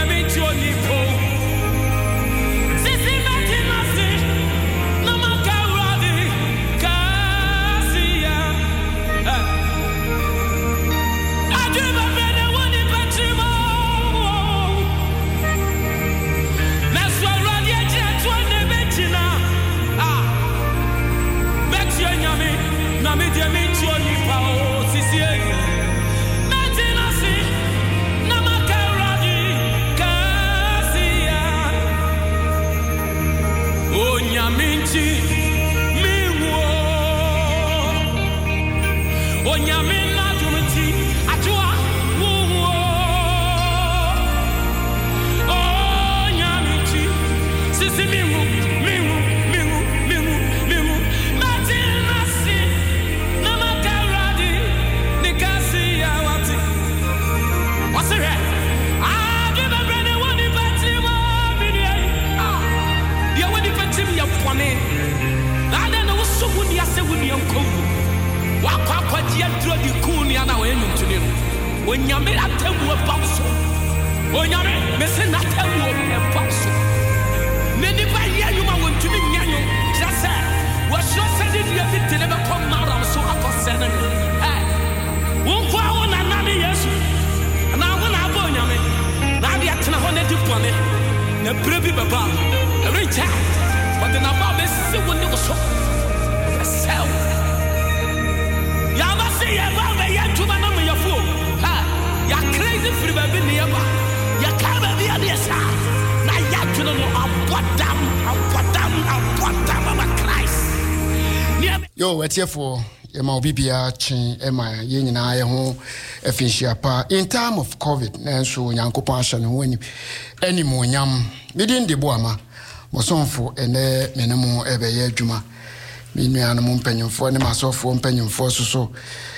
Yo, what's here for? Ema obibia chin ema ye nyina ye ho afinhia pa in time of covid nanso nyankopon ahye ne ho ani monyam midin de boama mosonfo ene menemu ebeye adwuma minuano mo mpanyimfo ne masofo mpanyimfo soso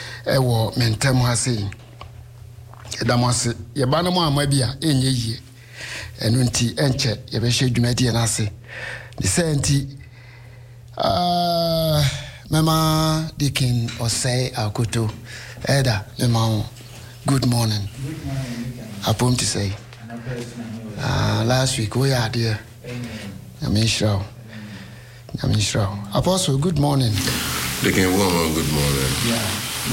ewo mentem ha sei edamase ye ba na mo ama bia enye yie enu nti enche ye be hye adwuma die na ase de senti Mama Dikin Osei Akuto Eda Mama good morning. Good morning. Apom to say last week we are there. Namishra Apostle good morning. Dikin woman good morning. Yeah.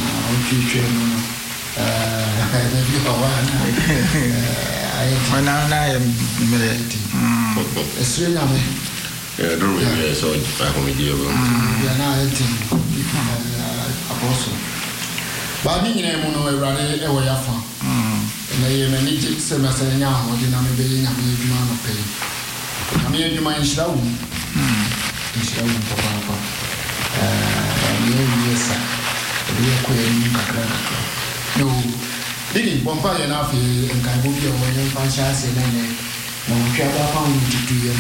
Yeah, don't really so I come here. Yeah, now Apostle. But you know, I run away from. And I am a native semester now, or the name being a man of pay. I mean, you mind show. Show Papa. Yes, sir. We are queer. No, didn't Bombay enough in Cambodia when you find chance in any. No, we have found to do your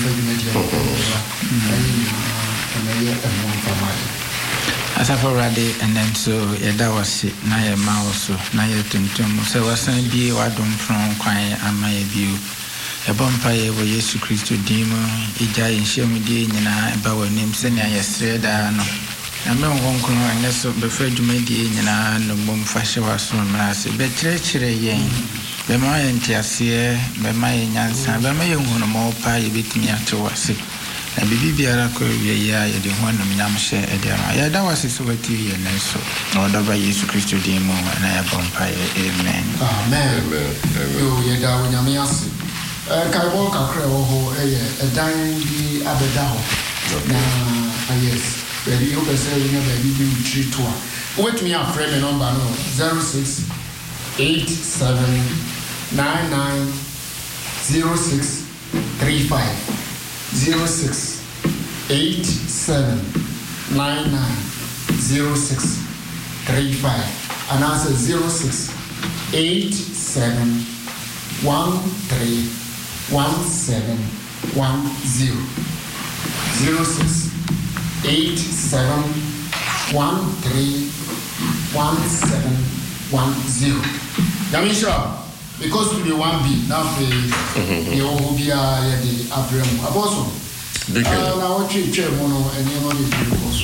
as I already and then so that was it. Now your mouse, now your tuntum. So was I be what don't from quiet and my view. A bumpire where Jesus Christ demon, a giant shemidi, and I about name senior yesterday. I know one corner and that's before you made the and I no bomb fashion was from us. But treachery, yang. Bema entiasie bema nyansa bema yehunu mo pa yebetimi atewase na bibi biara ko wie ya ye de ho nam nyamhye e de ma ya da wase so wati ye nenso na odoba Yesu Kristo din mu na ya bompa amen amen yo ye da nyame ase kai bo kakra wo ho ye edan bi abeda ho na yes very you say we never be treat to wait me a frame number no 0687 990635 0687990635 and answer 0687131710 Yamisha because to be one be now the obia the abrem Apostle now what you check mono and you know the also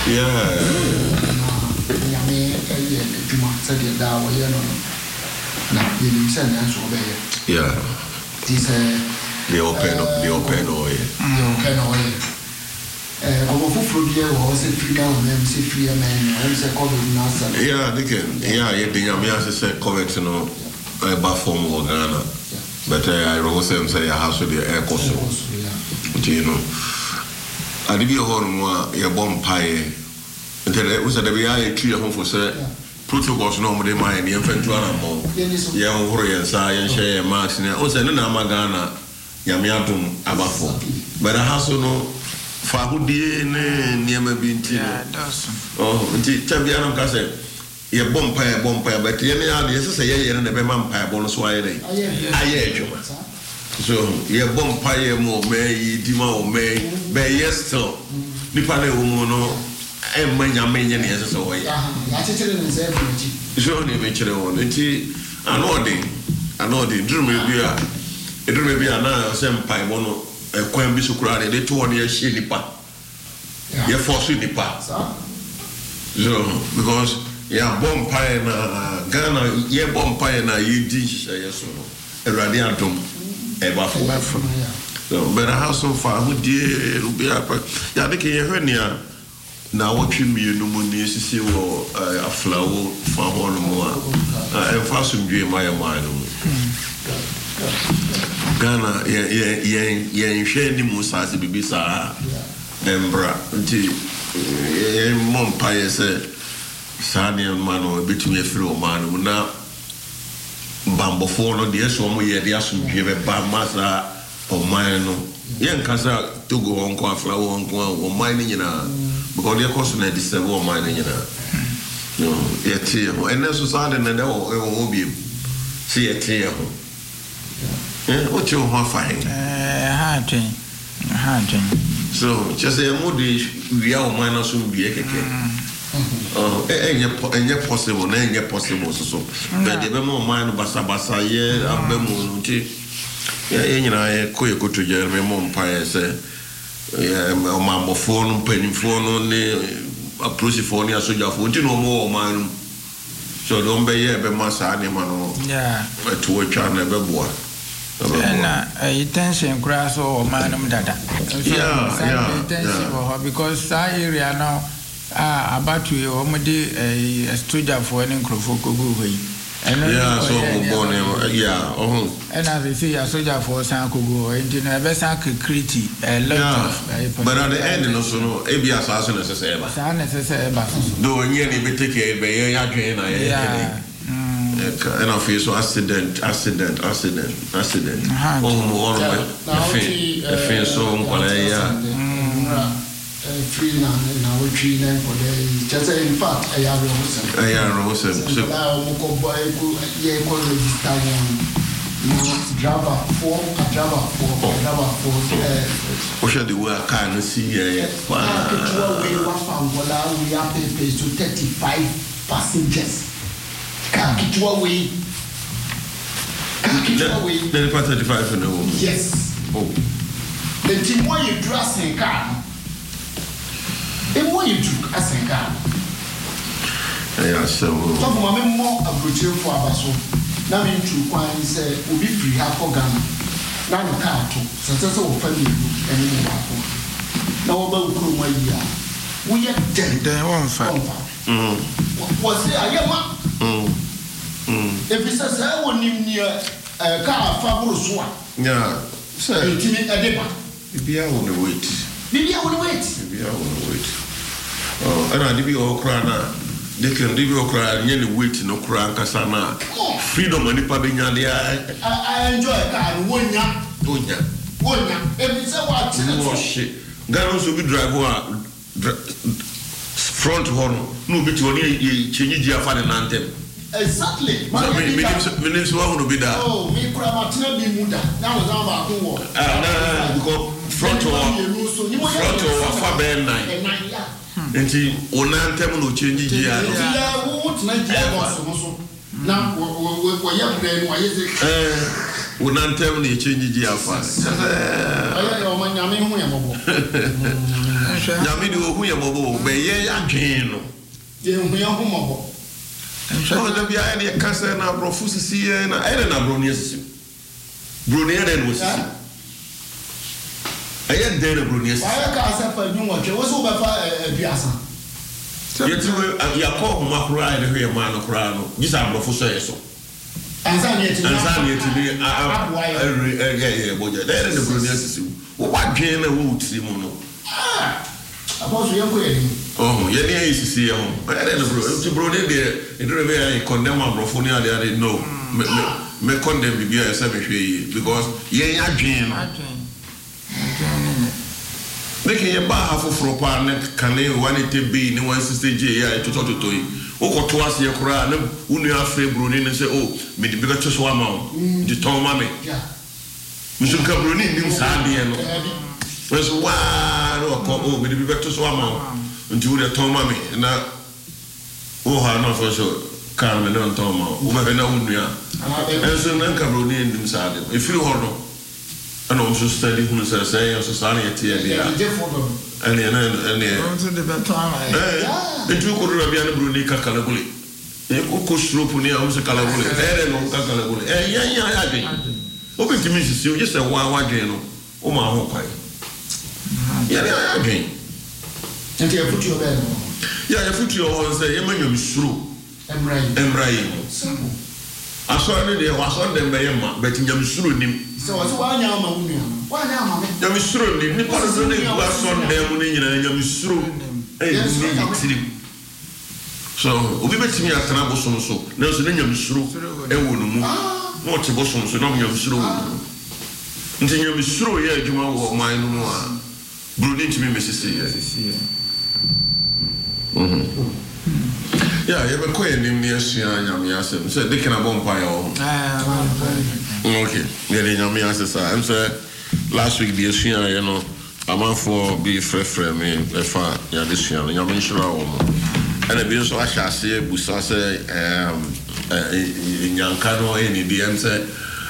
yeah yame juma said that way no na yenim se na so be yeah this the open oil Como fufuro bi e wo se free down na se free man na se COVID na sa yeah they can yeah the nyame say COVID no ba form of Ghana but I always say I have to the air course you know adibi ho no ya bom pae until we said we are clear home for say protocols no mo dey mind the infantry and mo ya horo ya sa ya share max na o say na ma Ghana nyame adom abafo but I have no fa hodie ne niam bi nti nti tabia no ka say ye bom pae but ye ne ade say ye ne be ma pae bo no so aye dey aye adwuma so ye bom pae mo me di ma o me be yes still nipa na wo mo no e manya menye ne yese so ye ya chechere ne se bi so ne be chere won nti anode drume bi na se pae bo no kwan bi so kura de to won ye hye nipa ye force nipa so because ya bom pae na Ghana ye bom pae na ye di hye so no Erade adom eba fo so but I have so far who die rubia ya de ke ye hwenia na wotwe mienu mu ne sisi wo aflawo fa ho no mu a fa so ndwe ma ye ma no Ghana ye hwe ni mu sa se bibi sa embra nti ye mom pa ye se sa ne ma no betumi afiri o ma no na bambofo no de so mo ye de asomdwe be ba masa o man no ye nkasa Togo onko aflawo onko o man ni nyina because they cost na disturb o man ni nyina no ye tie ho ene so sa de na de o bi si ye tie ho what you want fine so just say mo de we are man so bi keke enye possible na enye possible so but de be mo man basa ye abemu nti ye nyina ye koye kotoje me mo mpae se o mambo phone penifone ne approach phone ya soja phone nti no mo o man so don be ye be masa ne mano yeah to a channel be boa na intention cross o manum dada yeah intention because that area now about we o mo de soldier for any crofo kogu hoyi yeah so born yeah and as they say soldier for san kogu hoyi no be san security a lot of but at the end no so no e be assassin necessary ba san necessary ba do nye ni be take e be ye adwen na ye and I feel so accident oh I feel so free now we tree then for the just in fact I have so driver for what should the work can see we are paid to 35 passengers Kakitwa way. Then 35 for no. Yes. Oh. The team why you dress in car. And why you took as a car. Yeah, so. Some women more approaching for Abaso. Now in true quine say, will be free half for Ghana. Now the car too. Success of family and now about Kuma year. We are dead. Then one fact. Was there a young if he says I want him near a car fabulous one. Yeah, sir. Intimate a deba. Maybe I want to wait. Maybe I want to wait. Maybe I want to wait. Oh, and I did all cry now. They can leave your cry and nearly wait no cry Kasana. Freedom and Pabina. I enjoy a car, one ya. If it's a watch, shit. Ganos will be driver front horn. No, but you only change your father and them. Exactly. Minutes will be there. Oh, me Kramatna be Muda. Now was our door. Front or far bad night. And she will not tell me to change the year. Now, we're young then. Why is it? Will not tell me to change the alpha. Yamidu, who are mobile, but ye are Jane. You are mobile. So the be any cancer na brofusisi na na bronies. Bronier and was. I had there a bronies. Why cancer for you watch? Was over a piazza. Yet you call Macra and here man of Crano. These are brofusers. And some yet to be there in the bronies. What gain a wood, Simono? About your wedding. Oh, yeah, is to see him. I don't know. To Brody there, it really condemn a brofonia. They didn't know. Me condemn the beer because ye are Jane. Making a bar half of a partner can they want it to be no one sister J. to talk to you. Oh, to us, your crown, who you are free Bruni and say, oh, me the bigger to swam out. The tall mammy. Mr. Cabruni, you Sandy. First one, oh, me the bigger to swam out. Until the tall mammy. And now, oh, how not for sure. Carmen and Toma, who have an own year. And so then Cabruni and them sad. If you hold on. And also study who says, say, society, and the two could be a Brunica Calabuli. A cook sloopuni, I was a Calabuli, and Calabuli. Yeah, open to me, you just a wild general. Oh, my hope. Yeah, again. And you put your bed. Yeah, you put your own say, Emmanuel is true. Embrace. I saw it, I was on them by Emma, but in your shrew. So why now, why now, I'm sure the person was on them and I'm sure. So, we met me at Naboson, so there's an engine shrew, and wouldn't move. What a bosom, so don't you shrew. Until you're sure, yeah, you are mine. Brooding to me, Mrs. Yeah, you have a queen named Yamiasem. Said they can have one pie. Okay, yeah, I'm saying last week, the Asian, you know, I'm out for be free me, if I, yeah, this year, and I'm sure. And the business I shall say, Busa say, in Yankano, any DM say,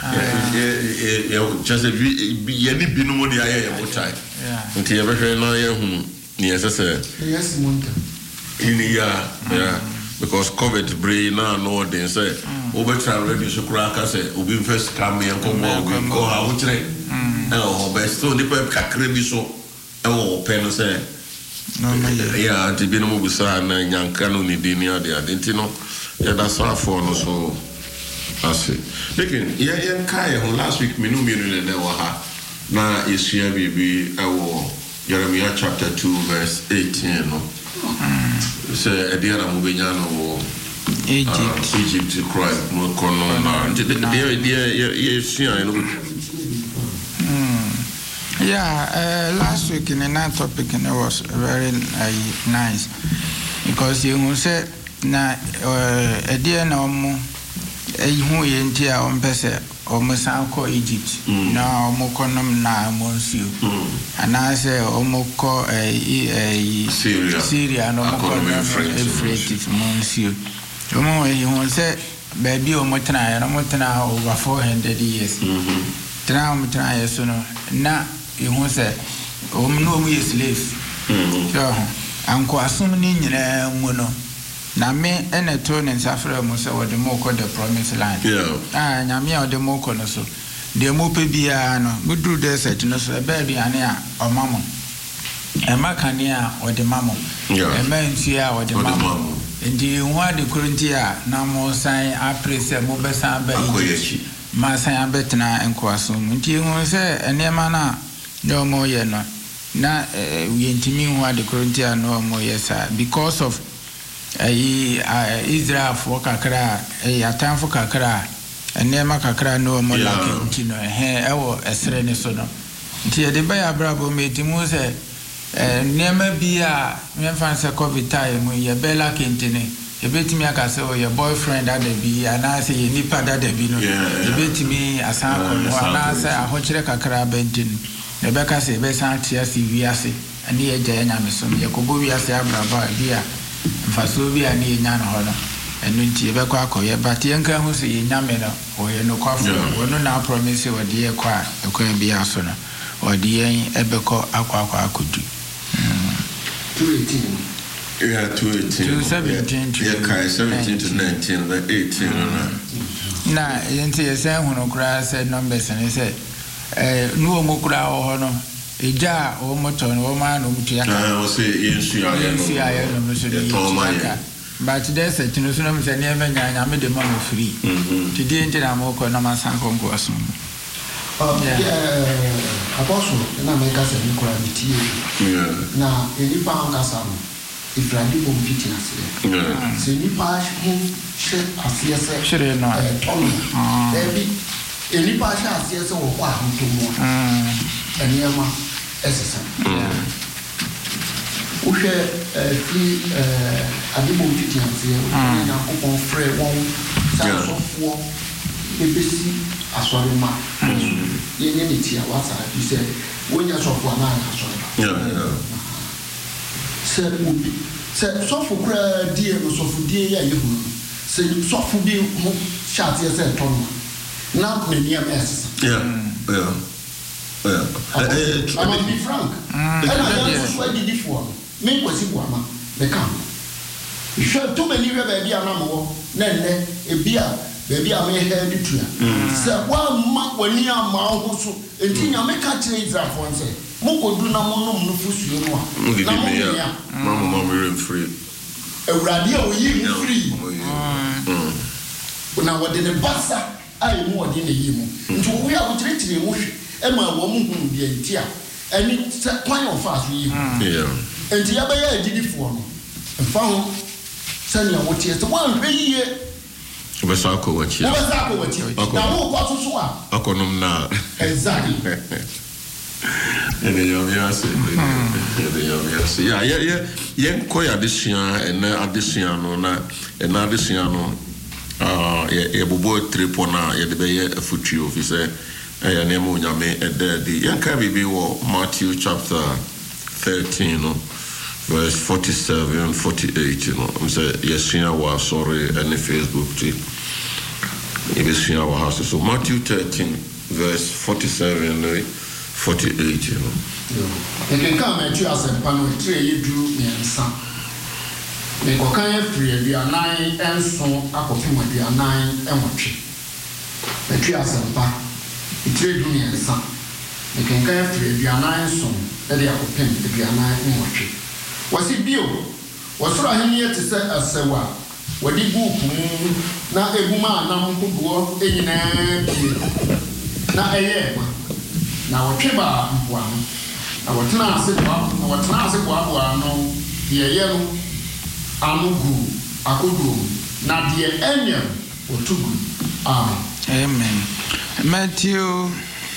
just be any binumodi I am time. Until you ever know, yes, I said, yes, Monta. In the year, because COVID brain now no they say over travel ready to crack us ubi first come and come go how we train best so the pep kakre so pen say yeah to be no busa na nyanka no ni di near there didn't know yeah that's all for no so I see again yeah kai last week me no me no there wa na issue bibi Jeremiah chapter 2 verse 18 no say a dear Mubiniano Egypt to cry more corner. Yeah, last week in another topic and it was very nice because you said na a dear no more who intia on Pese or Masanko Egypt now Mokonum na Monsieur and I say Omoko Syria no Euphrates Monsieur. You won't say baby or Motana over 400 years. Now Motana sono na you won't say no we slave. Uncle assuming mono. Na me ene to ne nsafra mu se wo de mo ko the promised land nyame o de mo ko no so de mo pe bia no mudru desert no so be bia ne a omamo e makane a o de mamo e manti a o de mamo ndi hu ade kurunti a na mo san aprese mo be san ba Egypt ma san abetena enkoaso ndi hu se enema na no mo ye no na we ntimi hu ade kurunti a no mo ye sa because of Israel for kakra atam for kakra enema kakra no mo like ntino ewo esre ne so no nti de ba ya brabo metimu se nema bia me fanse covid time ye bela kentene ebetimi akase o ye boyfriend ada bi ana se ye nipa ada bi no ebetimi asan ko ana se ahokyere kakra bentin ebeka se be san tia si wiase ani ye gya nya mesom ye kobo wiase abraba bia mfaso bi ani nya no hono enu nti ebekọ akoye but yenka hu se nya me no o ye no kwafo wono na promise o de ye kwa ekwa bi aso no o de yen ebekọ akwa akodu 218 Yeah, 218. 17 to 17 to 19, but 18. Na yenti yesen hono kura said numbers and he said no mo kura ho no eja o moto no ma no mutu ya I say yensu ya no so de but there's a tino so no say ne nya nya me de ma mo free today nti na mo ko na ma san konko aso apostle na me ka se ni kura bitie na eni pa an ka sa no ifradi bom fitina se ni pa ho she afia se shere no ebi eni pa sha afia se wo kwa nto mo eniema esesa uhwe fi adibom fitina se na kopon frɛ won sa sofo ebesi asɔre ma yenye ne tia wasa bi sɛ wonya sɔfo ana asɔre sɛ obi sɛ sɔfo kura die no sɔfo die ya yehu sɛ sɔfo bi ho hyate sɛ tɔno na menia mess I'm a be frank and I just why did it for me was it one me come hwɛ to many baby anamo na nne ebia baby am here the tree sɛ wa ma wani ama ho so enti nya me ka kyerɛ Israel say mokodu na monom no fusuo no a na mo mama me free awurade a oyi mu free na wode ne basa ai mu wode ne yi mu nti wo ya wo kyerɛkyerɛ mu hwe e ma wo mu hu bia nti a ani sɛ kwan of us yi enti ya ba ya agidifo no mfa ho sɛ nya wo tie sɛ wan hwɛ yie Obesa ko wachi. Na wo kwa so a. Akonom na. Exactly. Ene yomia se. Yeah, koya adesua ena adesua no na ena adesua no ye bobo tripo na ye de be ye afutu officer ya na mo nyame ededi. Yanka bibi wo Matthew chapter 13 no verse 47 48 you know say yesua wa sorry any Facebook too yesua wa house so Matthew 13 verse 47 48 you know can come at you as a panel three you do nsa me ko kan free aduanan enso akopem aduanan enwotwe atwi asempa three do nsa me kan free aduanan enso e de akopem aduanan enwotwe wasi bio wasoro ahenia te se asewa wadi buku mu na eguma na mkodo enyina bi na eye na wotweba mpoano na wotena ase kwa no ye no anugu akodo na de enya otugu amen Matthew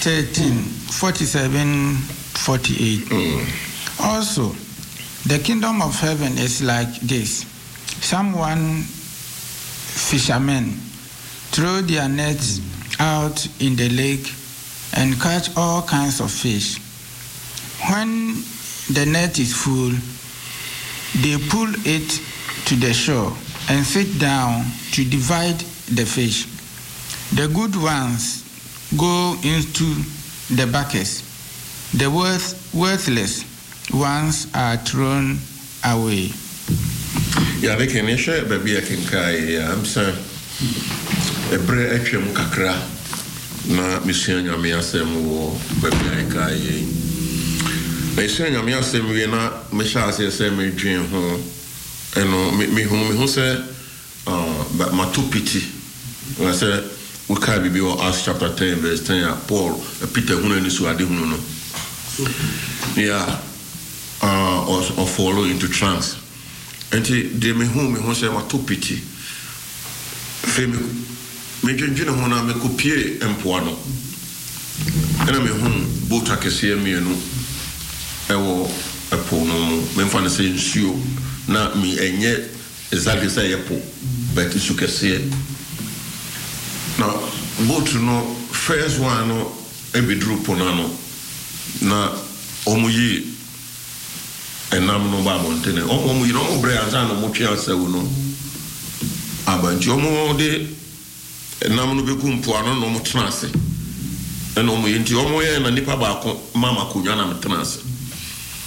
13:47-48 also the kingdom of heaven is like this. Someone fishermen throw their nets out in the lake and catch all kinds of fish. When the net is full, they pull it to the shore and sit down to divide the fish. The good ones go into the buckets. The worthless ones are thrown away. Yeah, they can share baby I can kai I'm saying ebre etwem kakra na mission nyame asem wo baby I kai mission nyame asem we na me sha asem me dwen ho eno me hu say but matupiti we say we kai bibi o Acts chapter 10 verse 10 Paul Peter hunu ni so ade hunu no yeah or follow into trance. And they me who say what to pity. Femi me dwendwene ho na me kopie empoano. Ena me hu boat akese me no ewo epo no me mfa ne say nsuo na me enye exactly say epo but isu kese. Now boat no first one no ebidru pona no na omuyi enam no ba montene omo yi no mo bre anza no mo twa asawu no abanti omo de enam no beku mpoano no mo tenase ena omo yi nti omo ye na nipa ba ko mama konwa na metena ase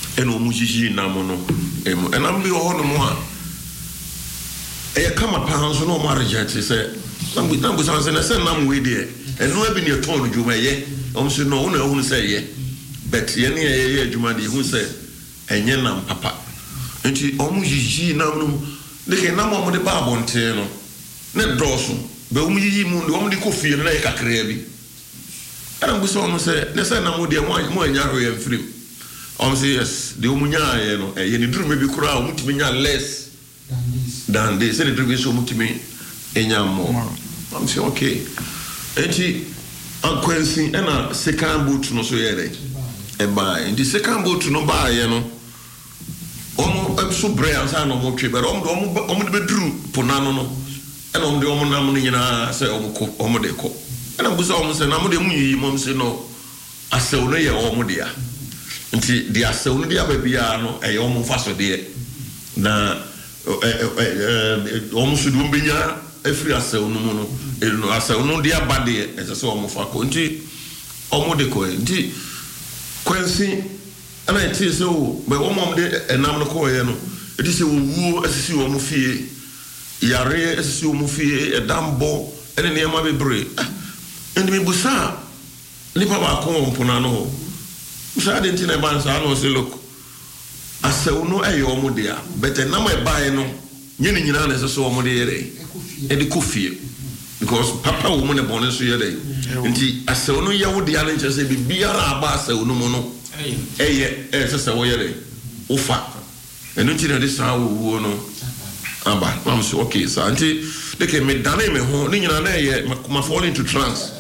ɛna ɔmo hyihi nam no emu ɛnam bi wɔ hɔ no mu a ɛyɛ kama paa nso na ɔmo aregyɛte sɛ nam busa sɛ na sɛ nam wei deɛ ɛno abi ne ɛtɔn no dwuma ɛyɛ ɔmo so no ɔmo na ɛhunu sɛ ɛyɛ but yɛn ne yɛyɛ adwuma deɛ ɛhunu sɛ ɛnyɛ nam papa nti ɔmo hyihi nam no de kɛ nam ɔmo de ba abɔnten no ne dɔɔso bɛ ɔmo yiyi mu de ɔmo de kɔ fie no na yɛ kakraa bi ɛna busa ɔmo sɛ ne sɛ nam deɛ mo anya hwɛ mfirim ɔmo sɛ yes de ɔmo nyaayɛ no ɛyɛ ne duruma bi koraa ɔmo tumi nya less than this sɛ ne duruma bi so ɔmo tumi enya more ɔmo sɛ okay enti akwansi ɛna second boat no so yɛ dɛ ɛbaa nti second boat no baayɛ no ɔmo so brɛ ansa na ɔmo twe bɛrɛ ɔmo de bɛduru po n'ano no ɛna ɔmo de ɔmo nam no nyinaa sɛ ɔmo de kɔ ɛna busa ɔmo sɛ nam de mu yiyi mo ɔmo sɛ no asɛw no yɛ ɔmo de a nti de asɛw no de aba biara no ɛyɛ ɔmo fa so deɛ na ɔmo so de ɔmo benya afiri asɛw no mu no asɛw no de aba deɛ ɛsɛ sɛ ɔmo fa kɔ nti ɔmo de kɔ nti kwansi ɛna ɛte sɛ o bɛ ɔmo de ɛnam no kɔɔyɛ no ɛte sɛ owuo asisi ɔmo fie yare asisi ɔmo fie ɛdambɔ ɛne nneɛma bebree ɛnti mi busa nipa baako wɔ mpona no hɔ busa de nti na ɛba nsa na ɔsɛ look asɛw no ɛyɛ ɔmo de a bɛtɛ nam ɛbaeɛ no nye ne nyinaa na ɛsɛ sɛ ɔmo de yɛ dɛ ɛde kɔ fie because papa wɔ mu ne bɔne nso yɛ dɛ nti asɛw no yɛ wo de a no nkyerɛ sɛ biribiara aba asɛw no mu no ɛyɛ ɛsɛ sɛ wɔyɛ dɛ wofa ɛno nti na ɛde saa wɔwuo no aba na mo sɛ okay saa nti de ke me dane me ho ne nyinaa na ɛyɛ ma fall into trance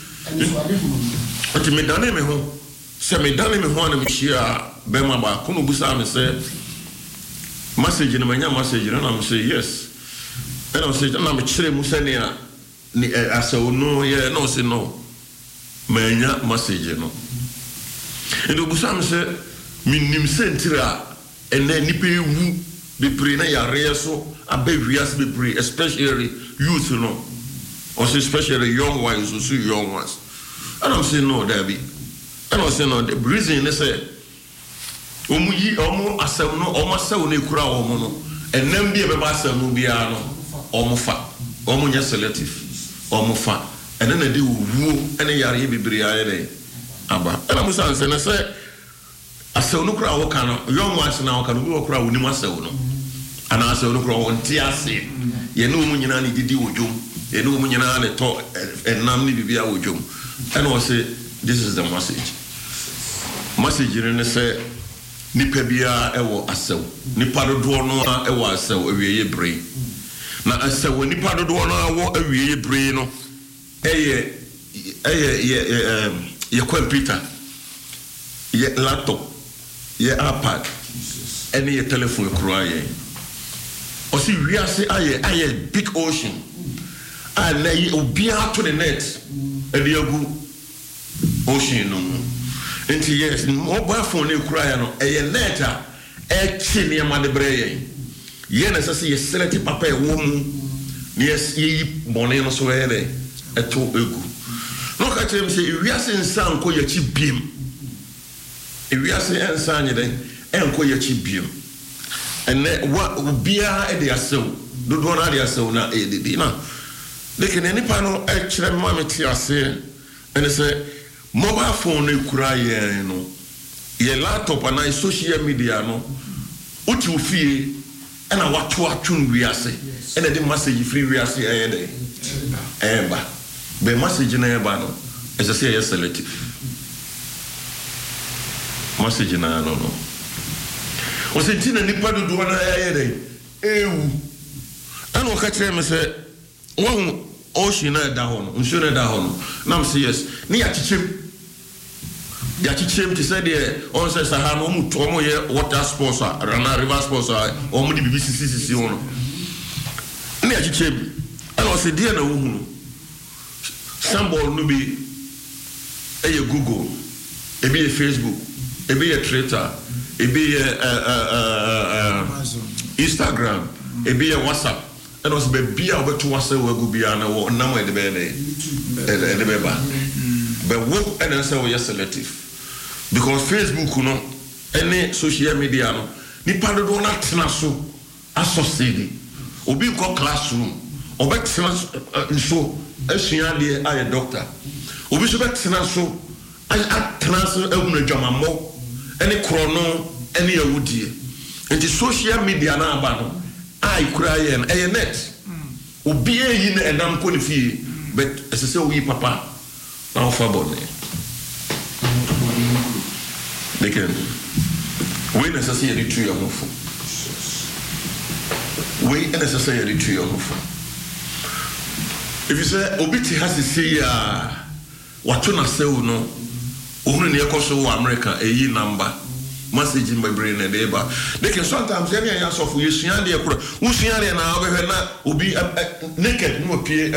nti me dane me ho sɛ me dane me ho ana me hyia bɛma ba kono busa me sɛ message no manya message no na me sɛ yes ɛna me sɛ na me kyerɛ mu sɛ nea ne asɛw no yɛ na ɔsɛ no manya message no ɛna busa me sɛ minim sɛ ntira ɛnɛ nipa ewu bebree na yareɛ so aba wiase bebree especially youth no ɔsɛ especially young ones also young ones and I'm saying no Debbie and I'm saying no the reason they say ɔmo yi ɔmo asɛm no ɔmo asɛw no ekura ɔmo no ɛnam bi ɛbɛba asɛm no biara no ɔmo fa ɔmo nyɛ selective ɔmo fa ɛna na de wuo ɛna yareɛ bebree ayɛ dɛ aba ɛna mo san sɛ na sɛ asɛw no kura wɔka no young ones na wɔka no bi wɔ kura wɔnim asɛw no ana asɛw no kura wɔn ti ase yɛne ɔmo nyinaa ne didi wɔ dwom yɛne ɔmo nyinaa ne tɔ ɛnam ne bibia wɔ dwom ɛna ɔsɛ this is the message ne sɛ nipa biara ɛwɔ asɛw nipa dodoɔ no ɛwɔ asɛw awieye bere na asɛw nipa dodoɔ no awɔ awieye bere no ɛyɛ yɛ computer yɛ laptop yɛ iPad ɛne yɛ telephone kura yɛ ɔsi wiase ayɛ big ocean a na yi obiara to the net ɛde agu ocean no mu nti yes mobile phone ne kura yɛ no ɛyɛ net a ɛkyi nneɛma de brɛ yɛn na ɛsɛ sɛ yɛ select papa ɛwɔ mu ne yɛyi bɔne no so ɛyɛ dɛ ɛto egu na ɔka kyerɛ mi sɛ ewiase nsa nkɔ yɛkyi biem ewiase nsa nyɛ dɛ ɛnkɔ yɛkyi biem ɛnɛ obiara ɛde asɛw dodoɔ no ade asɛw na ɛyɛ dede na deke ne nipa no ɛkyerɛ mma me te aseɛ ɛne sɛ mobile phone no kura yɛn no yɛ laptop anaa social media no wote wo fie ɛna wato atwom wiase ɛna de message free wiase ɛyɛ dɛ ɛba bɛ message na ɛba no ɛsɛ sɛ ɛyɛ selective message na no ɔsɛ nti na nipa dodoɔ na ɛyɛ dɛ ewu ɛna ɔka kyerɛ me sɛ wɔn ocean na ɛda hɔ no nsuo na ɛda hɔ no nam sɛ yes ne yɛakyekyerem te sɛ deɛ ɔn sɛ saha no ɔmo yɛ water sports a rana river sports a ɔmo de bibi sisi hɔ no ne yɛakyekyerem ɛna ɔsɛ deɛ na wohu no symbol no bi ɛyɛ Google ebi yɛ Facebook ebi yɛ Twitter ebi yɛ Instagram ebi yɛ WhatsApp ɛna ɔsɛ baabi a wɔbɛto WhatsApp wɔ agu biara na wɔ nam ɛde bɛyɛ ɛde bɛba bɛwo ɛna sɛ wɔyɛ selective because Facebook no any social media no nipa do na tena so associate obi ko classroom obetena so asua de aye doctor obi so betena so atena so ehunu dwamammo any krono any awudie enti social media na aba no ai kura ye na net obi eyi na enam ko ne fie but esese oyi papa na ofa bonne Leken, we necessarily tree of move. We necessarily tree of move. If you say Obiti has to say, what you say, no, only near Kosovo, America, a year number, message in my brain and neighbor. They can sometimes any answer for you, Siandi, Usiani, and I will be naked, no appear,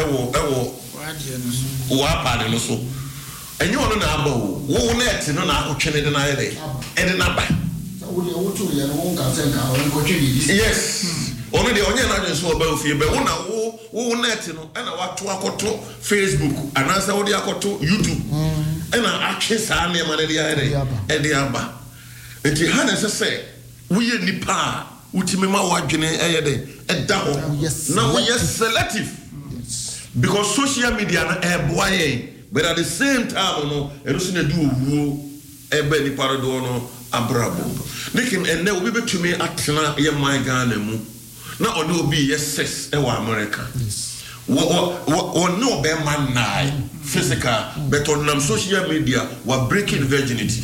or so. And you want to know who net no na ko twene na yele and na ba so we to ye no nka sen ka on ko twene yes only the onye na just so ba ofie be wona wo net no na wato akoto Facebook and answer wo de akoto YouTube and action sa na ma de yele e de aba enti ha na se we ye nipa utimi ma wadwene e ye de e da ho na we ye selective because social media na e boye. But at the same time, no, erosine do wo ebe ni parado no abrabo. Nikim enne obi betumi atena ye my Ghana mu. Na oni obi yes e wa America. Yes. Wo no be man nai physical but on social media we breaking virginity.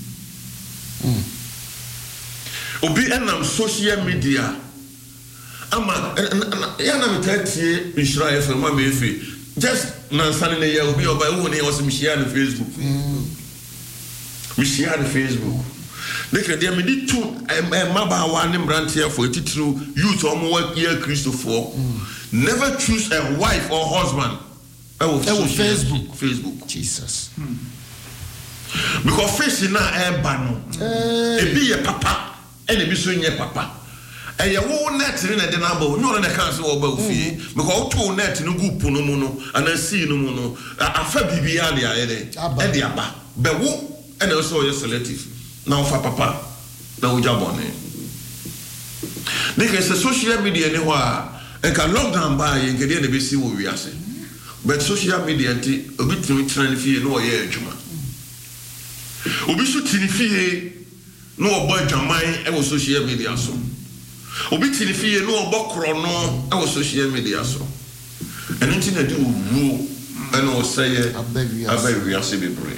Obi enam social media ama ya na metatie Israel for ma mefi just nansane ne ya obi oba wo ne was me share on Facebook. Me share on Facebook. They can me di two maba wa ne mbrantia for titru youth omo work here Christopher. Never choose a wife or husband. Facebook. Jesus. Because face na e ba no. E bi ye papa, e ne bi so nye papa. E ye wo net ni na de na ba o no na kan so wo ba ofie because to net no group no mu no ana see no mu no afa bibia de aye e de aba be wo e na so ye selective na ofa papa na wo jabone because social media ni ho a e ka lockdown ba ye nke de na be si wo wiase but social media ti obi timi trend fie no ye adwuma obi so tini fie no obo adwaman e wo social media so obi tini fie no obo krono e wo social media so eno ti na di owu eno o say abawi ase bebre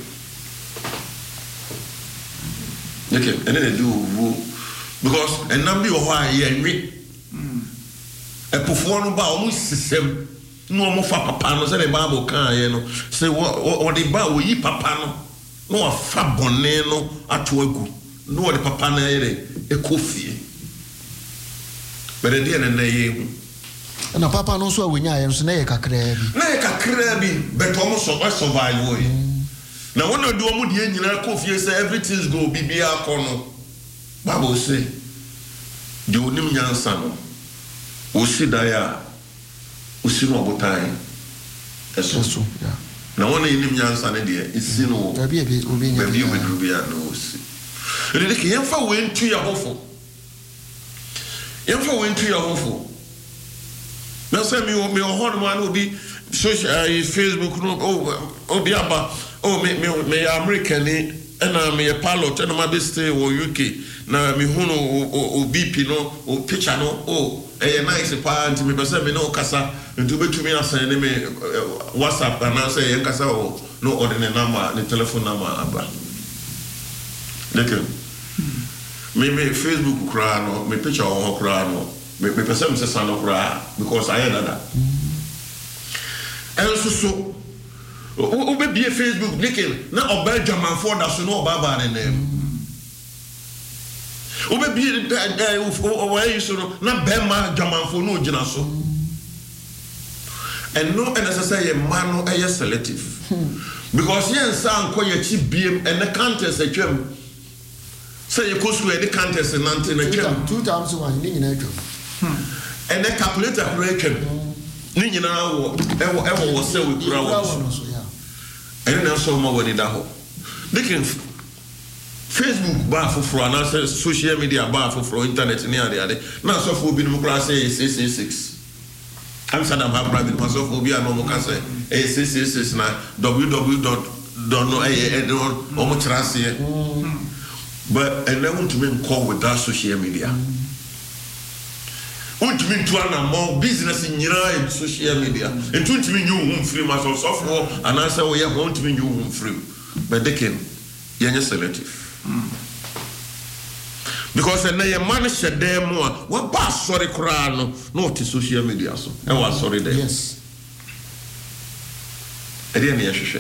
okay eno na di owu because enam bi o ho a ye nwi epofo no ba o mu sisem no mo fa papa no say the Bible kan ye no say what the ba o yi papa no no afa bone no ato agu no the papa na ye ekofie but the day na ye na papa no so awenya ye so na ye kakra bi but o mo survive we na wona do o mo de nyina kofie say everything's go bibia kono Bible say de onim nyansa no o si daya o si no obotan eso yeah na wona nim nyansa ne de isi no baby obi nya baby obi ya no si ele ke yemfa wentu ya hofo na say me ho man obi social Facebook no obi aba me American ni na me pilot na ma be stay wo UK na me hu no o BP no o picture no nice pa anti me pese me no kasa ntu betumi asan ne me WhatsApp na say yen kasa no ordinary number the telephone number aba lekin me Facebook kra no me picture on kra no me pese me say no kra because I dada so o be be Facebook lekin na oba German for da so no oba ba ne nem o be be o you so na bema German for no gina so and no necessarily man no e selective because yen san ko ye chi biem and the contest atwam say you cost we the contest nante na twam 2001 ni nyina atwam and the calculator correction ni nyina wo e wo say we kura wo and then so mo woni da ho lekin Facebook bar for another social media bar for internet near the other. Now, so for being class 666. Amsterdam have private myself will be a normal cancer. 666 now www.don't but and I want to make call with that social media. Want to mean to an more business in your social media. And to mean you won't free myself software and answer we have want to mean you won't free. But they can you're selective. Because and they manage them more. What pass sorry crown no to social media so. And was sorry there. Yes. I didn't hear you.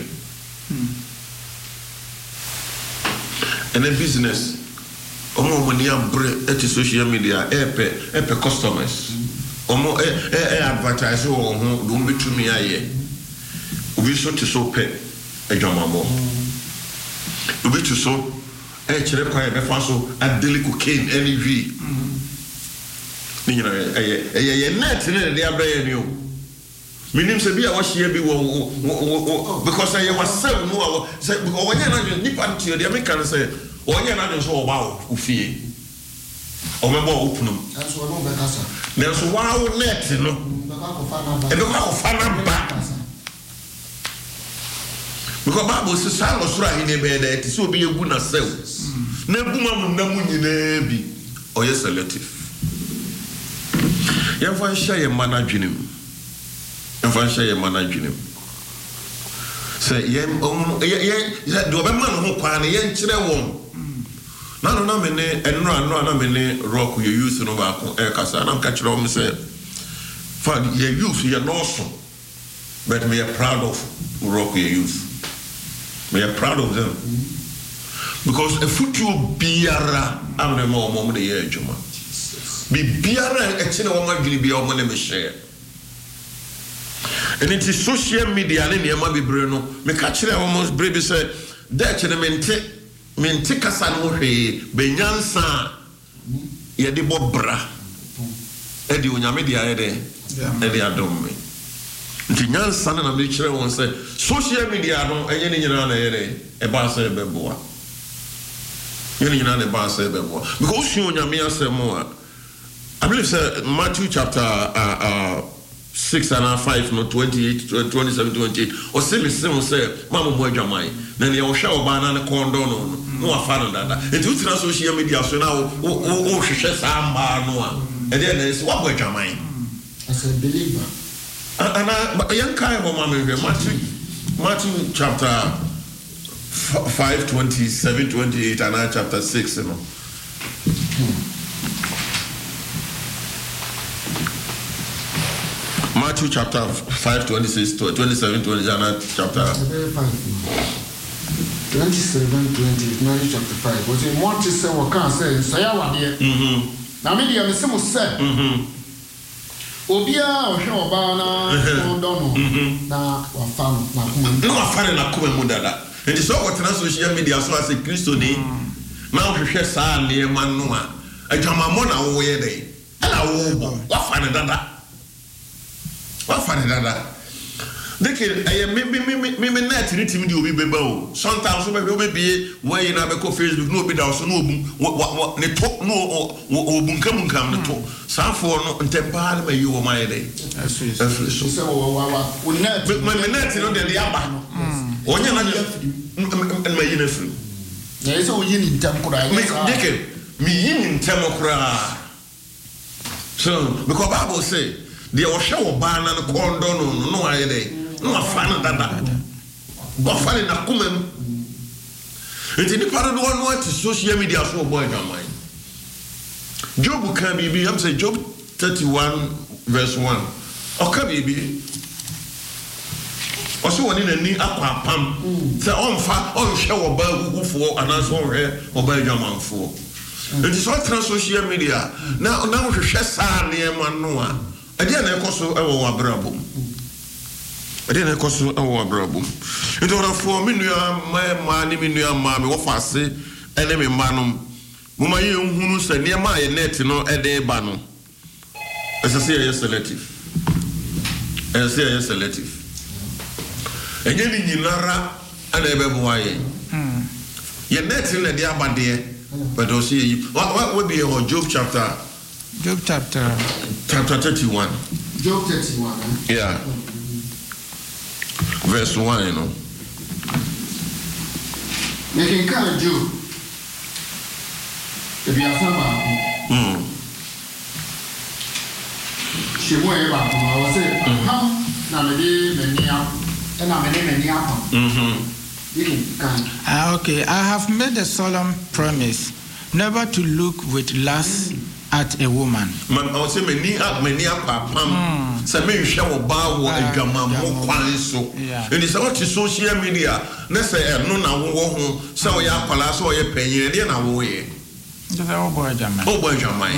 And a business, money at social media, epe customers, advertise don't be to me. We so to so pay a jamamo. We to so a cherequire befaso and daily cocaine NEV. You know, a net in the abbey new. Meaning to be a wash here because I was 7 more. Said, when you're not nip until the American say, when you're not so wow, Ufi. Or my boy open them. That's what I'm there's a wow net, you know. And the wow fan back. Because Bible says, I was right in the bed, so be a good as self. Nebuma Namun or yes, selective. You have to share your managing him. If I say a managing him, say, do a man who can yen children. No, many, and no, many rock you use in Obako, Ercas, and I'm catching on, say, for your youth, you're awesome, but we are proud of rock your youth. We are proud of them because a future beara, I'm the more moment the year, Juma. Be beara, a china woman will be our money share. And it is social media and your mammy Bruno. Me catch almost baby say, Dutch and mente casano he, Benyansa, Yadibo bra, Eddie Unyamedia Eddie Adomi. Tinyan son and a mixture one say, social media no, and any a bassa beboa. Any a bassa beboa. Because you Yamia more. I believe, sir, Matthew chapter 6 and 5, no 28, 27, 28. Or same say, Mamma Mojamai. Then you show banana condon, no fan of that. And you tell social media so now, she says, Noah. And then there's what Mojamai. As a believer. And a young kind of mamma, Matthew chapter 5, 27, 28, and I chapter 6, you know. Matthew chapter 5, 26, 27, 29, chapter 27, 28, Matthew chapter 5. But in Matthew said, what can say, Sayawa here. Now, maybe I'm a simple set. Obia, or show Bana, Dono, na Wafan, no, I find a Kumudada. And it's all what social media so as a Christo day. Now, she says, near Manua, a Jamamona away day. And I will Wafan Dada. What funny that? They can maybe net in it will be below. Sometimes we will be why you never go Facebook, no be down, so no what they talk no or bunkum come the talk. Some for no and temper may you or my day. So we net, but my net, you know, the Yaba. When you're not and my uniform. There is all you need Temcra. Me in Temcra. So, because Bible say, they will show ban and condon, no idea. No, I find that. But finding a woman. It's in the part of the one what social media so boy can mind. Job can be, I'm saying Job 31, verse 1. Or can be. Also, one in a knee aqua pump. Say, on fat, on shower bell who for an answer or by your man for. It is all trans social media. Now, we share San near Manoa. I didn't also our brabum. I didn't also our brabum. In order for me, my money, mammy, what I say, enemy manum. Mumma, you say near my net, no, a day banum. As I say, yes, selective. As I say, yes, selective. And then in Nara, and ever why. Your net in the abade, but don't see what would be your Job chapter 31. Job 31. Yeah. Verse 1, you know. Making kind of Job. If you are somebody. She won't ever come. I was saying, now the many and I'm okay, I have made a solemn promise never to look with lust at a woman. I was saying, many up, some men shall bow and gamma more quite so. And it's out to social media. Let's say, no, now, so ya palace or your penny, and then I will wait. Oh, boy, Jamai. Oh, boy, Jamai.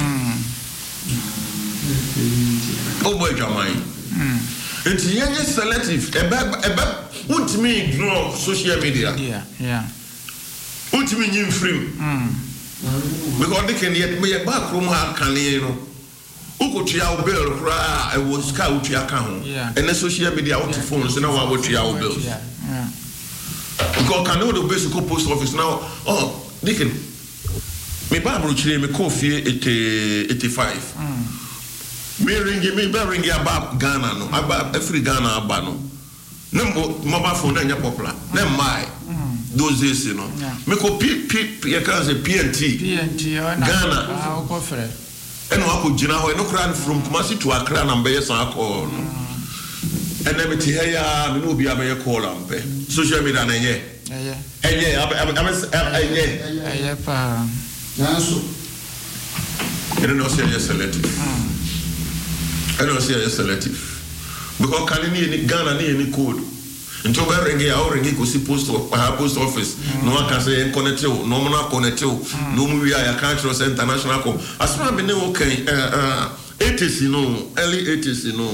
Oh, boy, Jamai. It's young selective. What me ignore social media? Yeah. What me in free? Because they can yet be a back room hard canino. Who could you our bill cry? I was scout your account. And the social media out phones, and now I watch your bills. Because I know the basic post office now. Oh, they can. Me Bible me coffee 85. Me ring about Ghana no about every Ghana abano. No mobile phone na popular. Na my those days you know. Me ko you can say PNT Ghana. And I could gina ho no kran from Kumasi to Accra na be san call no. And then me ti here me no be abeye call am pe. Social media na ye. Yeah pa. I don't know say selective. I don't say selective. Because can any Ghana any code. Until we ring our ring post office. No one can say connect you, no one connect you, no movie I can't trust international code. As far as I know, okay, 80s, you know, early 80s, you know.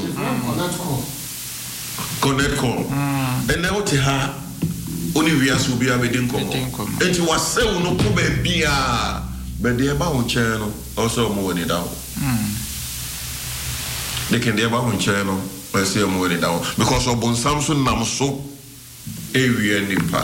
Connect call. And now to her, only we are to be a wedding call. And you was so no problem be but the about channel also more than down. They can be about channel, but say more than down because of Bon Samson Namso area nipa.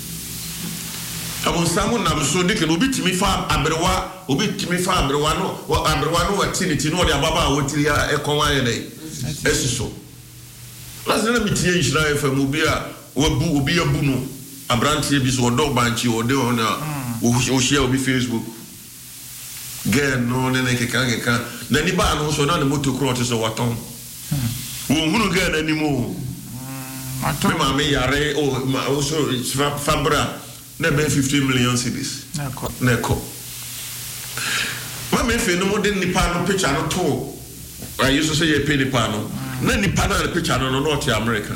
Abon Samson Namso, they can be to me far Abrewa, obi to me far Abrewano, or Abrewano activity, no, the Ababa, what you are a command day. As so. Let's let me tell you, if a mobile will be a bunu, a branch is or dog banchi or do on who shall be Facebook. Girl, no, then they can't. Then the bar also not the motocross or what on. Who get anymore? My me yare also it's Fabra, never 15 million cities. Neko. My me feel no more than the panel picture not all. I used to say you pay the panel. Then the panel the picture no North America.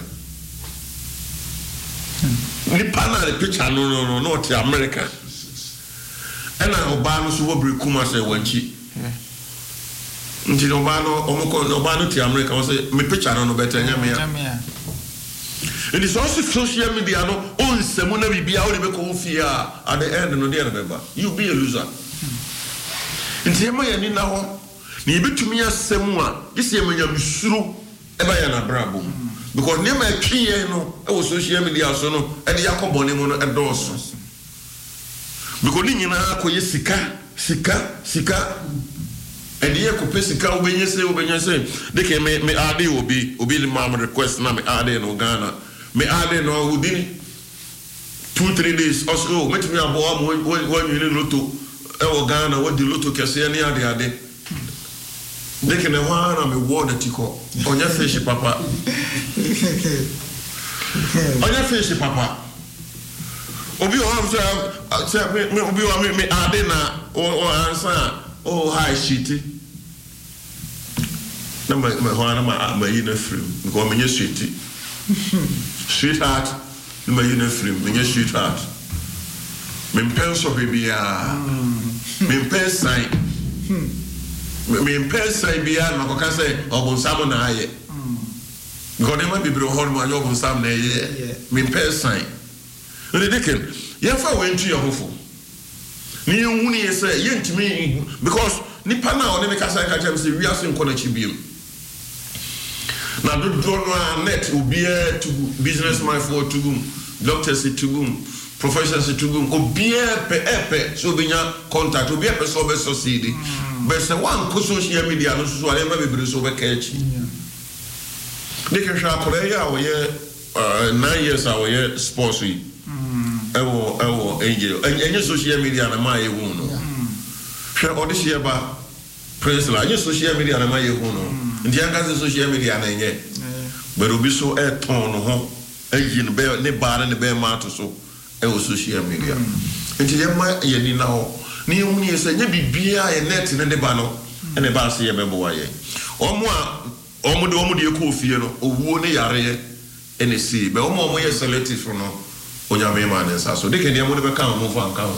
The panel the picture no North America. And I obano so wobri kuma say wanchi. Nti obano obano ti America say me picture no better nya me ya. It is also social media no on semu na bibia o be ko fia at the end no dey remember. You be a loser. Nti ema ya ni na ho. Na yebetumi asemu a isi emanya misuru e ba ya na brabo. Because nema twiye no e wo social media so no e dey akobone mu no e doso. Because you know, sika, and you could pay sika, when you say, they can make me add it, be the mama request, now me add it no Ghana, me add it no within 2-3 days or so, make me a boy when you need to Ghana, what the Lotto can say any other day. They can have one of the water tico on your fish, papa. On your fish, papa. Obi o am say me obi o me ade na o answer oh hi shiti na me ho na ma yi na free because me shiti sweetheart na me yi na free me sweetheart me penso baby ya me pensai me pensai bia na ko ka say obon sam na aye because dem be bro hol ma obon sam na aye me pensai. Yafa went to your hofo. Ni uni say yent me because nipa na o ne ka say ka tell say we are sin konachi biem. Na do no net obi to businessman for to gum doctors to gum professions to go obia pe so binya contact obia pe so be succeed but say one ko social media no so ale ma bebre so be catch de ke sha korea we 9 years away sports we ewo angel enye social media na ma ye hu no hwe odishie ba prince la enye social media na ma ye hu no ndi anga social media na enye but obi so ton no ho ayin be ne ba ne be ma to so ewo social media nti ye ma ye ni na ho ni hu ni se nye bibia ye net ne ba no ene ba se ye be bo wa ye omo de ko fie no owuo ne yare ye ene si be omo ye selective no onyame ma ne sa so de ke ne mo de be kan mo fa kan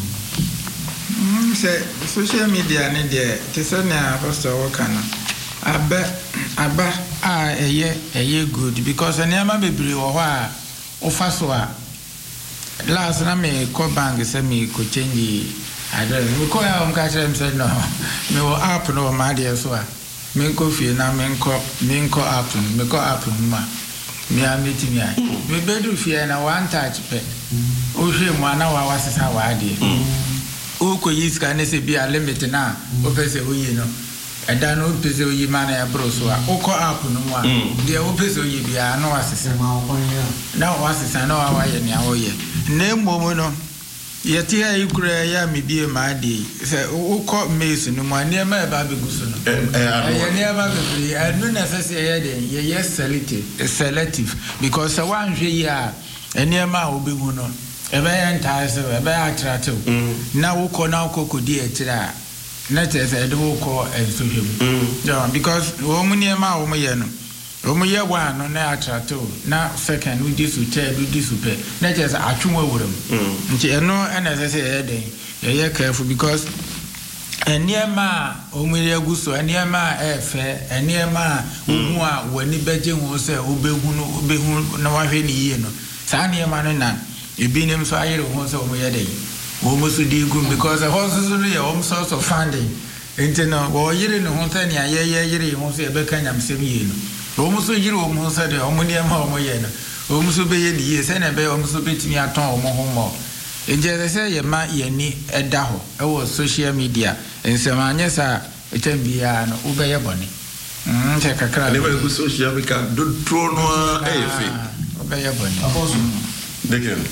say social media ne de te se na pastor wakana aba eye good because eniama bebiri wo ho a ofa so a last na me ko bank say me ko change address me ko ya on ka chere say no me wo app no ma de so a me ko fie na me ko app me ko app ma me a meet me ai me bedu fie na one touch pe o hwe mu ana wa wasesa wa de o ko yiska ne se bi a limit na o pese o yi no eda no pese o yi ma na ya bro so a o ko app no mu a de o pese o yi bi a na wasesa ma o ya na wasesa na wa ye ne a o ye na mmomo no yeti ayi kura ya me bi ma de se o ko maze no mu ani ma ba be guso no ne ba be anu na se ye de ye selective because one hwe yi a eni ma obi hu no ebe ya ntaa se ebe ya atrate na wo ko na wo ko di etira na te se de wo ko enso hwem because wo mu ni ma wo mu ye no wo mu ye wa no na atrate na second we dis third we dis pe na te se atwon awuram nti eno na se ye den ye careful because eniema o mu ye guso eniema efe eniema ohu a wani beje hu se obehu na wa hwe ni yie no sa eniema no na ebinim so ayere ho so mo yede wo mo so di gum because the horses no ye source of funding enti no wo yire no ho tani aye yire ho so e be kanyam sem ye no wo mo so yire wo mo so de o mo ne ma o mo ye no wo mo so be ye ni ye se na be o mo so betimi aton o mo ho mo enje se ye ma ye ni eda ho e wo social media ensem anye sa etambia no wo be ye bone che kakra ne be ku social media do trono efe wo be ye bone Again.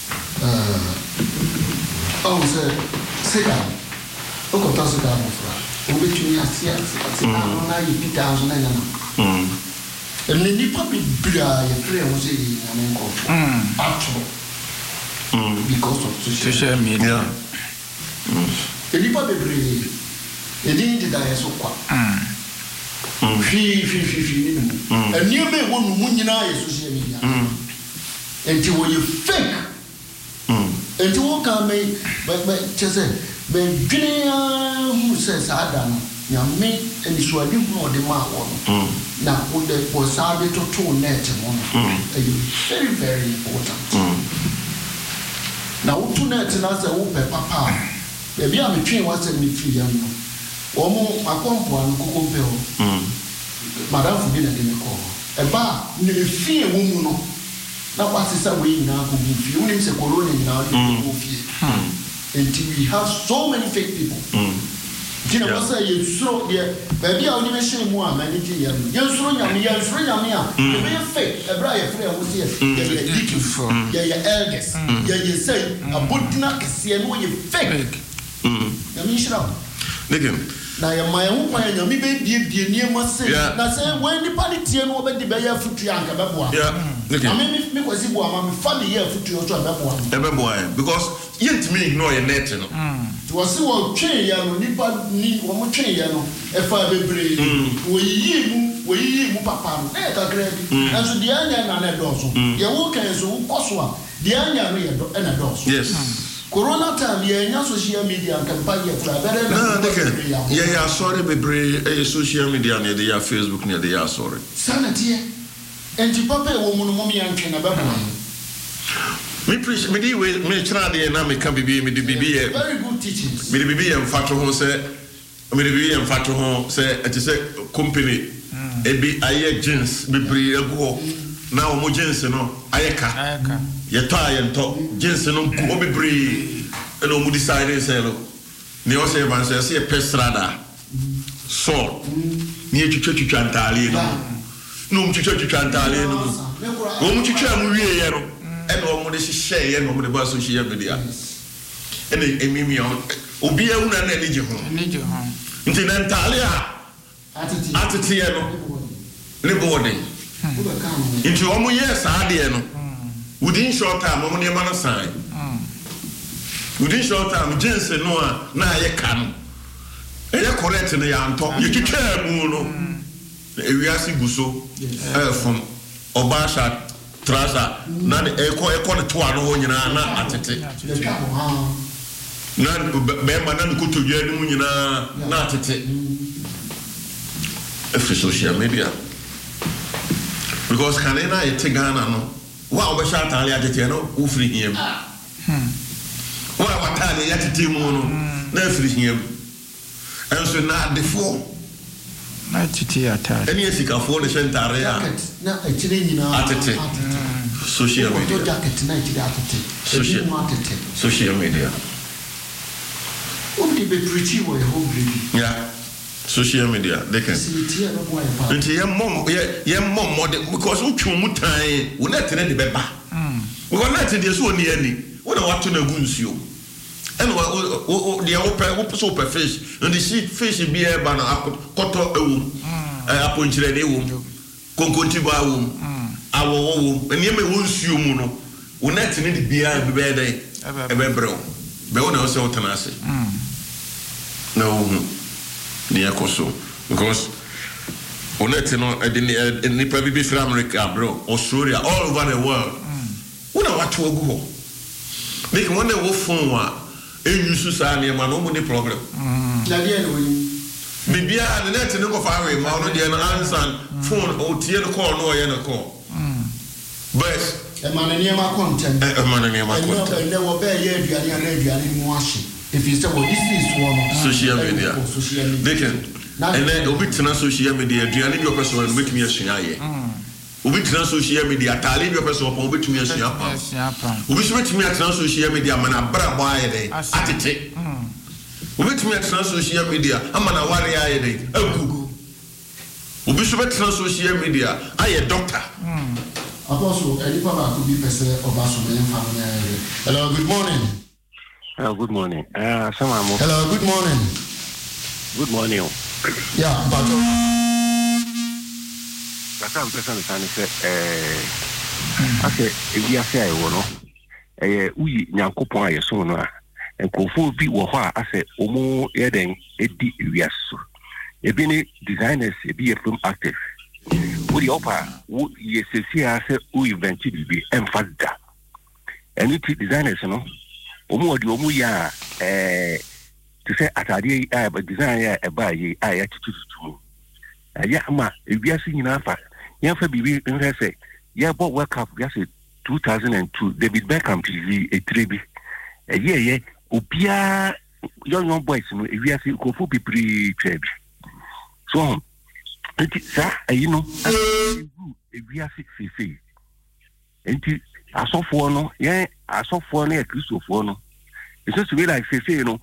Sit down. Look at us down. We between us, yes, now you beat down. And then you probably be a friend was because of social media. And you probably be a didn't die so quick. And you may want to win social media. Until when you fake, until what can me, but just say, when Guinea who says Adam, you make and it's what you know the man one. Now, when the was able to 2 net one, very, very important. Now, 2 nets and as a open papa, maybe I'm a train was a free young. Or more, I come for a cocoa bill. Madame for dinner in the call. A bar, near fear woman. Now what is that way now? You need a corona now. Until we have so many fake people. You know what I say? You so yeah, maybe I'll even show more managing you. You're throwing me, you're throwing me. You're fake. A bright friend was here. You're eldest. You say, a boot not see and you're fake. I mean, shut up. Now, my own mind, you may be near my say. Now, say, when the party and over the Bayer foot young, I mean, because you are funny here for your job. Because yet me ignore your net. To a so chain, Nipa need one chain, if I be brave. We papa, let a grade. And so the onion and a dozen. Your work is so costly. The onion and a dozen. Yes. Corona time, yeah, social media can buy your brother. Yeah, sorry, be social media near the Facebook near the sorry. Sanity. And to papa, woman, mommy, and can about me preach me try the dynamic can be me the BB. Very good teachings. Me the BB and Fatu home say, me the BB and Fatu home say, it is a company, a be jeans, be brave go. na o mo jense no ayeka ye to ayento jense no ko bebre e no mo decide say lo ne o say ban say pestrada so ni etwetwa ntale no mo twetwa ntale no o mo twetwa mo wie ye no e no mo de hye ye no mo de ba social media e ne emimi obi e una na elije ho nti na ntale atete ye no ne body into omo yes ade no within short time omo ne ma no sign within short time jense no na ye ka no e correct no ya nto ye twetwa mu no e wiase guso from obasha trasa na e ko ne to ano ho nyina na atete na be ma na ko to dwa ni mu nyina na atete e social media because kanena ete Ghana no wa obesha atale atete no wo free him wa watale atete mu no na free him enso na defo na titi atale eni esikafo ne sentare ya na etire nyina atete social media to jacket na etire atete social media what did be preach you a whole baby yeah social media they can nti ye mom because utwu mutan wo net ne de beba wo net de so oni ani wo na wato na gunsuo and the open so per fish and the sheep fish be e ba na koto ewu aponchire de ewu konkonti ba ewu awowo eni me wo nsuo mu no wo net ne de bia be be dey e be bro be wo na so otanase no ni akoso because onete no ni pa bibi from America bro Australia all over the world una watu ogu ho make one dey wo phone wa enyusu sa na ma no mo ni problem na dia no yi bibia na net ni ko fa we ma no dia na answer phone o tie no call no ye no call but e ma na niema content e ne wo be ye aduane na aduane mu ahye if you say well this is one social media they can and then obi tena social media aduane bi opeso no betumi asua ye obi tena social media tale bi opeso opo betumi asua pa obi so betumi atena social media mana bra bo aye dey atete obi betumi atena social media amana ware aye dey agu obi so betena social media aye doctor apostle elipa ba ko bi pese obaso me yemfa no hello good morning. Good morning. Hello, good morning. Good morning. Yeah, but that's I'm saying if you say we Nyankopon aye so no nkofo bi wo ho a ase omo yeden edi wiaso ebi ni designers ebi e film actors we opa wo yesesi ase we event bi emfada any designers no omo odi omo ya to say atade design ya eba yi ya tututu ya ma ebiase nyina fa ya fa bibi nse ya bo World Cup ya say 2002 David Beckham TV etrebi ye obia young boys no ebiase kofu pipri trebi so enti sa you know ebiase fefe enti asofo no ye asofo no e kristofo no it's just be like say you know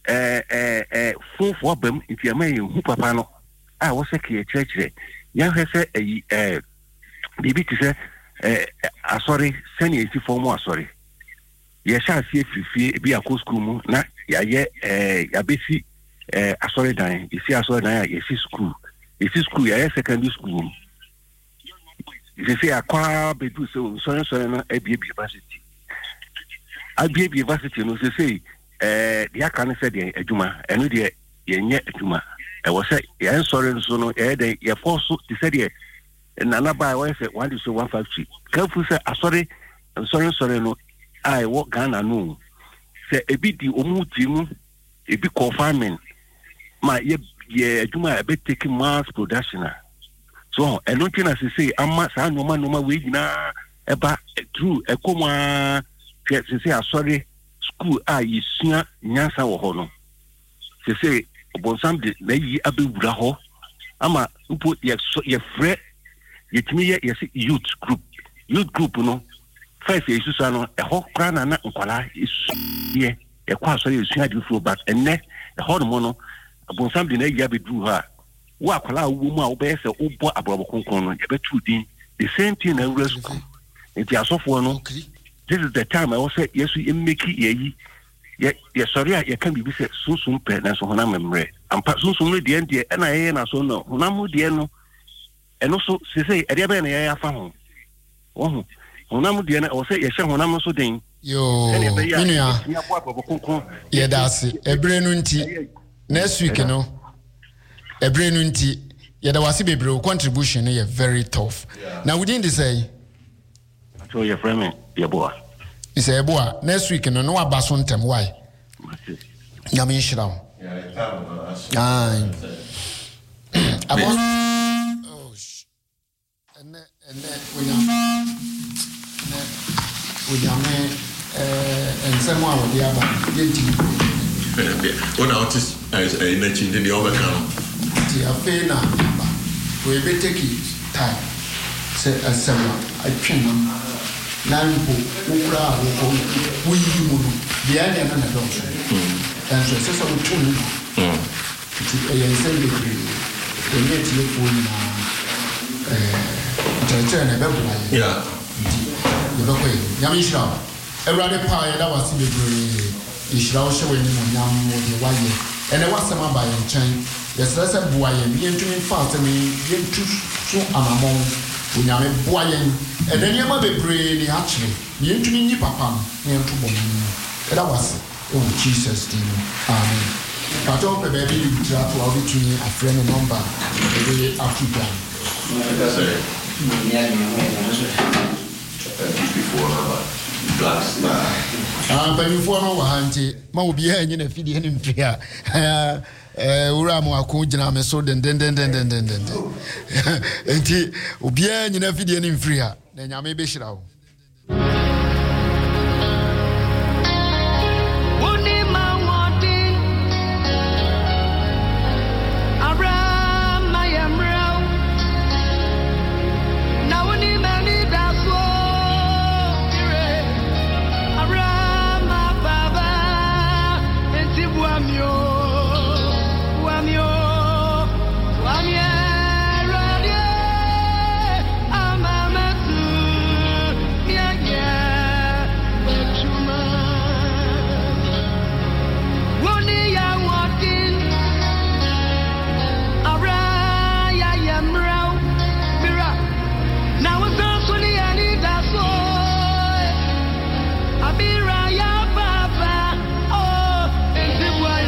for bem if you may hu papa no I was a church ya hwese bibi ti say sorry send you for more sorry ye sha see fifi bi akọ school mu na ya ye ya besi sorry dan you see sorry dan ya see school ya secondary school you say akwa bedu so sorry na abia university university no say dia kan say de adwuma eno de yenye adwuma e wo say ye sorry so no de ye force to say de nana ba we say 1:150 careful say sorry no I work Ghana no say ebi di omuti mu ebi ko farming ma ye adwuma e be take mass production so eno tina say ama sa no ma we nyina e ba true e koma say sorry school yisua nyansa wo ho no say obonsam de na yi abewura ho ama mpo ye frɛ yetimi ye youth group youth group no first year isusa no ho kra na nkwala ye e kwa so ye sua difo but enne e ho no no abonsam de na ya bedru ha wo akwala wo mu a wo be se wo bo abrobo konkon no ye betu din the same thing na we school enti asofo no this is the time I was say yesu make ye sorry ya can be say sunsun pe na so honam memre ampa sunsun no de ende na ye na so no honam de no eno so se say e de be na ye afa ho oh honam de na o say ye hye honam so den yo minua ye dase ebre no nti next week no ebre no nti ye da wase bebre contribution no ye very tough now within the say so your friend your boy is a boy next week no aba so ntem why nyame nhira abon oh ene unyame ensemo awodi aba yenti ona otis na chinde ni overcome ti afena aba we be take time say asema atwena na mpo ukura wo yi mu no bia ne na na don and so say so tun ti yense le ni ne ti ko ni na tete na be bua yeah you know ko nyame shira everade pa ya da wasi bebre ishira wo hye wani mo nyam wo de waye ene wasema ba yen chan yesrese bua ye mi ntumi fa se mi yentu so amamon unyame bua yen ene niam bebre ni akire mi ntumi nyi papa no yentu bo mi eda wasi oh Jesus name amen pato pe baby you try to have it to a friend number e Africa that's it before before no wahanti ma obi ha nyi na fidie ni mfia ura mo akon gina me so den enti obi ha nyi na fidie ni mfia na nyame be hira wo